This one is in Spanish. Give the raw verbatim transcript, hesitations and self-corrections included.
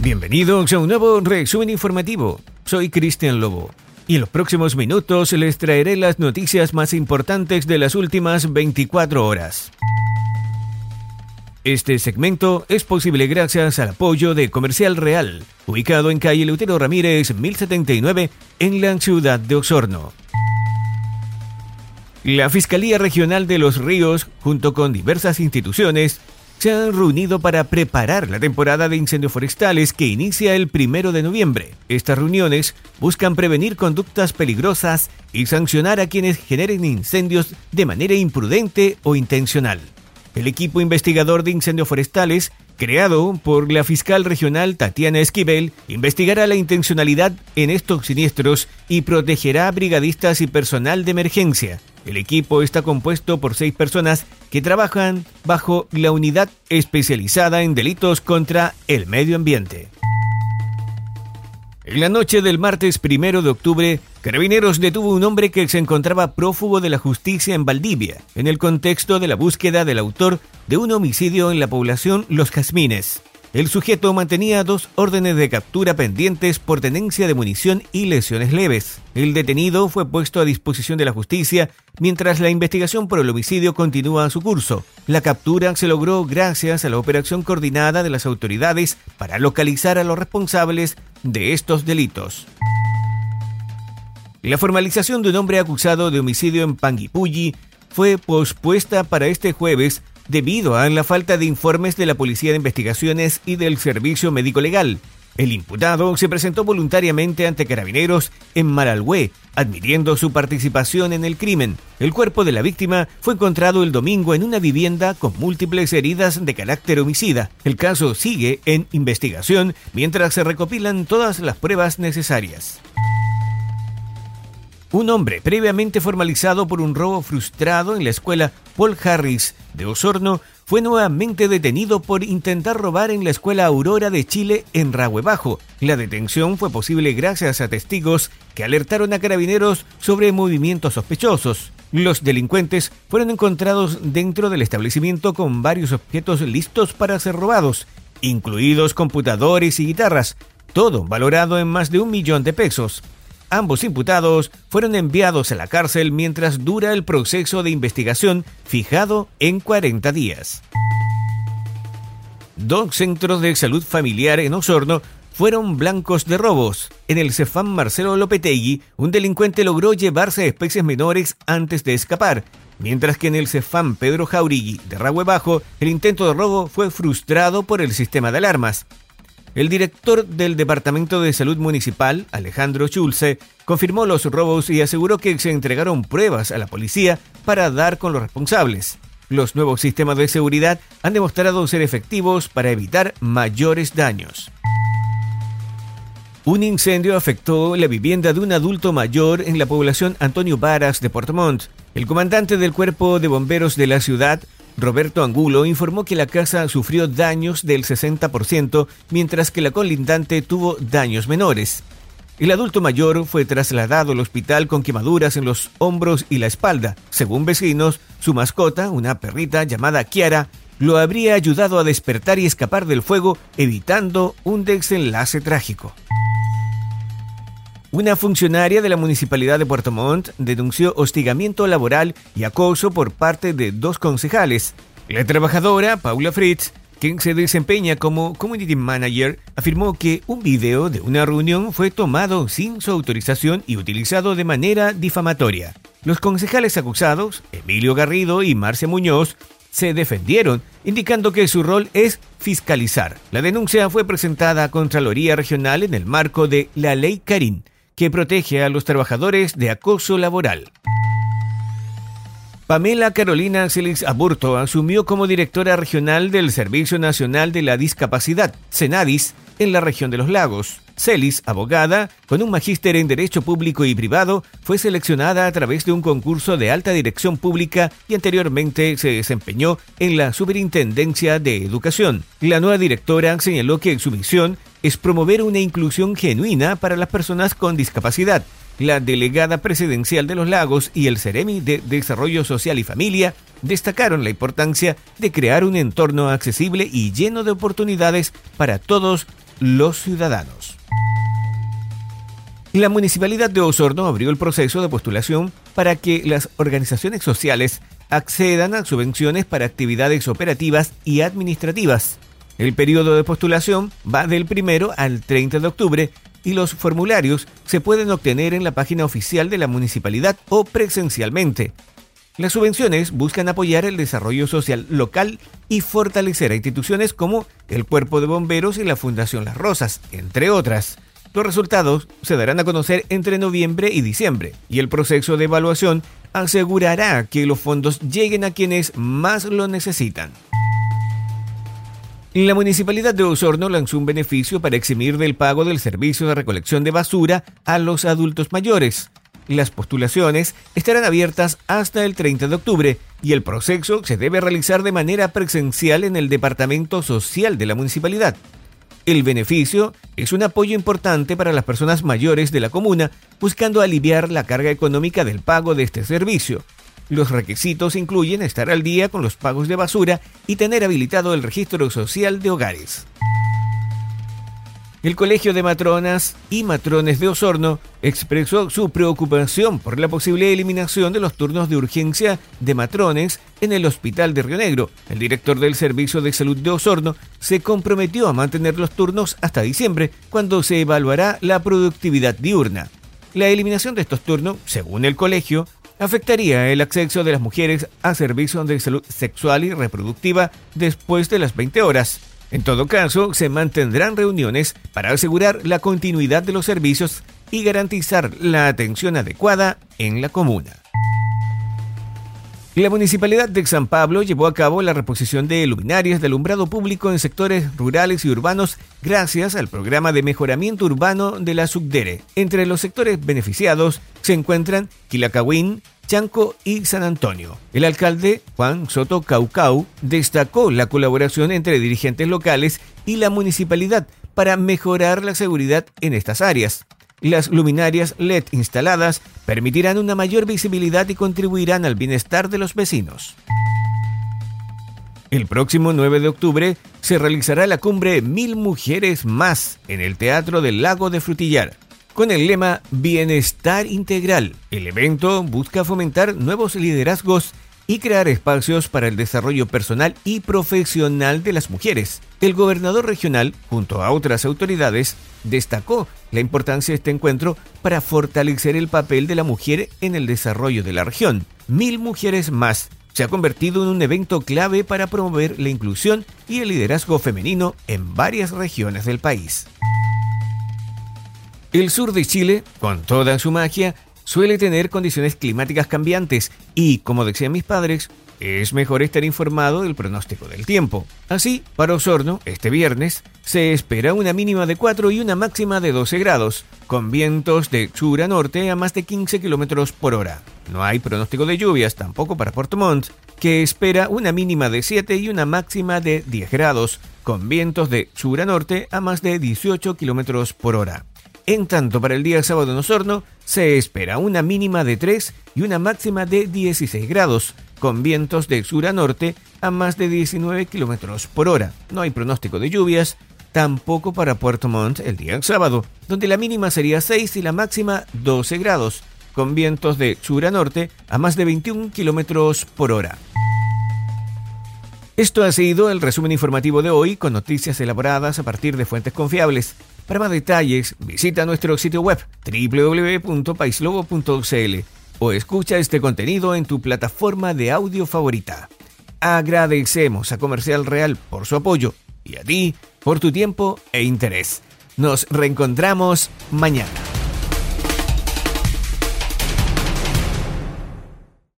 Bienvenidos a un nuevo resumen informativo. Soy Cristian Lobo y en los próximos minutos les traeré las noticias más importantes de las últimas veinticuatro horas. Este segmento es posible gracias al apoyo de Comercial Real, ubicado en calle Eleuterio Ramírez mil setenta y nueve en la ciudad de Osorno. La Fiscalía Regional de Los Ríos, junto con diversas instituciones, se han reunido para preparar la temporada de incendios forestales que inicia el primero de noviembre. Estas reuniones buscan prevenir conductas peligrosas y sancionar a quienes generen incendios de manera imprudente o intencional. El equipo investigador de incendios forestales, creado por la fiscal regional Tatiana Esquivel, investigará la intencionalidad en estos siniestros y protegerá a brigadistas y personal de emergencia. El equipo está compuesto por seis personas que trabajan bajo la unidad especializada en delitos contra el medio ambiente. En la noche del martes primero de octubre, Carabineros detuvo un hombre que se encontraba prófugo de la justicia en Valdivia, en el contexto de la búsqueda del autor de un homicidio en la población Los Jazmines. El sujeto mantenía dos órdenes de captura pendientes por tenencia de munición y lesiones leves. El detenido fue puesto a disposición de la justicia mientras la investigación por el homicidio continúa su curso. La captura se logró gracias a la operación coordinada de las autoridades para localizar a los responsables de estos delitos. La formalización de un hombre acusado de homicidio en Panguipulli fue pospuesta para este jueves debido a la falta de informes de la Policía de Investigaciones y del Servicio Médico Legal. El imputado se presentó voluntariamente ante Carabineros en Maralhué, admitiendo su participación en el crimen. El cuerpo de la víctima fue encontrado el domingo en una vivienda con múltiples heridas de carácter homicida. El caso sigue en investigación mientras se recopilan todas las pruebas necesarias. Un hombre previamente formalizado por un robo frustrado en la escuela Paul Harris de Osorno fue nuevamente detenido por intentar robar en la escuela Aurora de Chile en Rahue Bajo. La detención fue posible gracias a testigos que alertaron a Carabineros sobre movimientos sospechosos. Los delincuentes fueron encontrados dentro del establecimiento con varios objetos listos para ser robados, incluidos computadores y guitarras, todo valorado en más de un millón de pesos. Ambos imputados fueron enviados a la cárcel mientras dura el proceso de investigación fijado en cuarenta días. Dos centros de salud familiar en Osorno fueron blancos de robos. En el Cefam Marcelo Lopetegui, un delincuente logró llevarse especies menores antes de escapar, mientras que en el Cefam Pedro Jauregui de Rahue Bajo, el intento de robo fue frustrado por el sistema de alarmas. El director del Departamento de Salud Municipal, Alejandro Schulze, confirmó los robos y aseguró que se entregaron pruebas a la policía para dar con los responsables. Los nuevos sistemas de seguridad han demostrado ser efectivos para evitar mayores daños. Un incendio afectó la vivienda de un adulto mayor en la población Antonio Varas de Puerto Montt. El comandante del Cuerpo de Bomberos de la ciudad, Roberto Angulo, informó que la casa sufrió daños del sesenta por ciento, mientras que la colindante tuvo daños menores. El adulto mayor fue trasladado al hospital con quemaduras en los hombros y la espalda. Según vecinos, su mascota, una perrita llamada Kiara, lo habría ayudado a despertar y escapar del fuego, evitando un desenlace trágico. Una funcionaria de la Municipalidad de Puerto Montt denunció hostigamiento laboral y acoso por parte de dos concejales. La trabajadora, Paula Fritz, quien se desempeña como Community Manager, afirmó que un video de una reunión fue tomado sin su autorización y utilizado de manera difamatoria. Los concejales acusados, Emilio Garrido y Marcia Muñoz, se defendieron, indicando que su rol es fiscalizar. La denuncia fue presentada a Contraloría Regional en el marco de la Ley Carín, que protege a los trabajadores de acoso laboral. Pamela Carolina Celis Aburto asumió como directora regional del Servicio Nacional de la Discapacidad, Senadis, en la región de los Lagos. Celis, abogada, con un magíster en Derecho Público y Privado, fue seleccionada a través de un concurso de alta dirección pública y anteriormente se desempeñó en la Superintendencia de Educación. La nueva directora señaló que su misión es promover una inclusión genuina para las personas con discapacidad. La delegada presidencial de Los Lagos y el Ceremi de Desarrollo Social y Familia destacaron la importancia de crear un entorno accesible y lleno de oportunidades para todos los ciudadanos. La Municipalidad de Osorno abrió el proceso de postulación para que las organizaciones sociales accedan a subvenciones para actividades operativas y administrativas. El periodo de postulación va del primero al treinta de octubre y los formularios se pueden obtener en la página oficial de la municipalidad o presencialmente. Las subvenciones buscan apoyar el desarrollo social local y fortalecer a instituciones como el Cuerpo de Bomberos y la Fundación Las Rosas, entre otras. Los resultados se darán a conocer entre noviembre y diciembre, y el proceso de evaluación asegurará que los fondos lleguen a quienes más lo necesitan. La Municipalidad de Osorno lanzó un beneficio para eximir del pago del servicio de recolección de basura a los adultos mayores. Las postulaciones estarán abiertas hasta el treinta de octubre y el proceso se debe realizar de manera presencial en el Departamento Social de la Municipalidad. El beneficio es un apoyo importante para las personas mayores de la comuna, buscando aliviar la carga económica del pago de este servicio. Los requisitos incluyen estar al día con los pagos de basura y tener habilitado el registro social de hogares. El Colegio de Matronas y Matrones de Osorno expresó su preocupación por la posible eliminación de los turnos de urgencia de matrones en el Hospital de Río Negro. El director del Servicio de Salud de Osorno se comprometió a mantener los turnos hasta diciembre, cuando se evaluará la productividad diurna. La eliminación de estos turnos, según el colegio, afectaría el acceso de las mujeres a servicios de salud sexual y reproductiva después de las veinte horas. En todo caso, se mantendrán reuniones para asegurar la continuidad de los servicios y garantizar la atención adecuada en la comuna. La Municipalidad de San Pablo llevó a cabo la reposición de luminarias de alumbrado público en sectores rurales y urbanos gracias al programa de mejoramiento urbano de la SUCDERE. Entre los sectores beneficiados se encuentran Quilacahuín, Chanco y San Antonio. El alcalde, Juan Soto Caucau, destacó la colaboración entre dirigentes locales y la municipalidad para mejorar la seguridad en estas áreas. Las luminarias L E D instaladas permitirán una mayor visibilidad y contribuirán al bienestar de los vecinos. El próximo nueve de octubre se realizará la cumbre Mil Mujeres Más en el Teatro del Lago de Frutillar. Con el lema Bienestar Integral, el evento busca fomentar nuevos liderazgos y crear espacios para el desarrollo personal y profesional de las mujeres. El gobernador regional, junto a otras autoridades, destacó la importancia de este encuentro para fortalecer el papel de la mujer en el desarrollo de la región. Mil Mujeres Más se ha convertido en un evento clave para promover la inclusión y el liderazgo femenino en varias regiones del país. El sur de Chile, con toda su magia, suele tener condiciones climáticas cambiantes y, como decían mis padres, es mejor estar informado del pronóstico del tiempo. Así, para Osorno, este viernes, se espera una mínima de cuatro y una máxima de doce grados, con vientos de sur a norte a más de quince kilómetros por hora. No hay pronóstico de lluvias tampoco para Puerto Montt, que espera una mínima de siete y una máxima de diez grados, con vientos de sur a norte a más de dieciocho kilómetros por hora. En tanto, para el día sábado en Osorno se espera una mínima de tres y una máxima de dieciséis grados, con vientos de sur a norte a más de diecinueve kilómetros por hora. No hay pronóstico de lluvias, tampoco para Puerto Montt el día sábado, donde la mínima sería seis y la máxima doce grados, con vientos de sur a norte a más de veintiún kilómetros por hora. Esto ha sido el resumen informativo de hoy, con noticias elaboradas a partir de fuentes confiables. Para más detalles, visita nuestro sitio web doble u doble u doble u punto paislobo punto c l o escucha este contenido en tu plataforma de audio favorita. Agradecemos a Comercial Real por su apoyo y a ti por tu tiempo e interés. Nos reencontramos mañana.